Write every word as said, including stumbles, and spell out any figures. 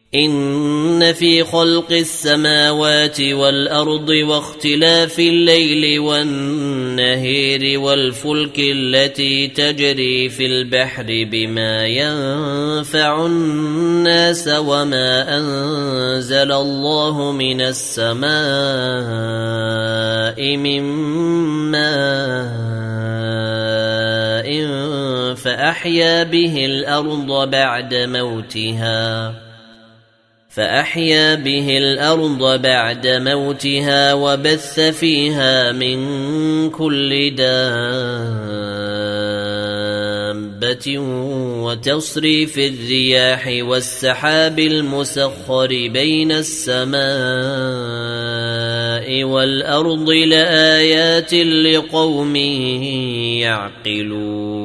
إن في خلق السماوات والأرض واختلاف الليل والنهار والفلك التي تجري في البحر بما ينفع الناس وما أنزل الله من السماء من ماء فأحيا به الأرض بعد موتها فأحيا به الأرض بعد موتها وبث فيها من كل دابة وتصريف الرياح والسحاب المسخر بين السماء والأرض لآيات لقوم يعقلون